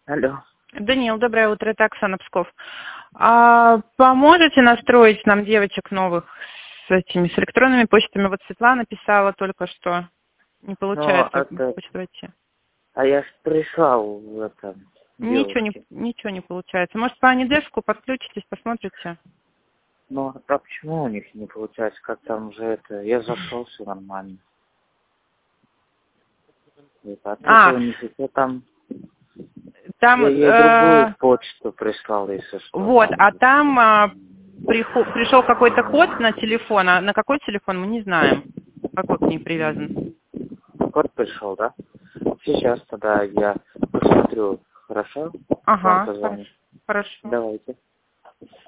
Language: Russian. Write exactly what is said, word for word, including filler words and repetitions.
Алло. Даниил, доброе утро, это Оксана Псков. А, поможете настроить нам девочек новых с этими, с электронными почтами? Вот Светлана писала только что, не Ну, получается это... почту войти. А я ж пришел в это... Ничего не, девушке. ничего не получается. Может, по Анидешку подключитесь, посмотрите? Ну, а почему у них не получается? Как там же это... Я зашел, все нормально. Это, а А, что у них еще там... там, Я ей э, другую почту прислал, если что, вот, там. а там а, прихо- пришел какой-то код на телефон, а на какой телефон мы не знаем, какой к ней привязан. Код пришел, да? Сейчас тогда я посмотрю. Хорошо? Вам Ага, позвоню. хорошо. Хорошо. Давайте.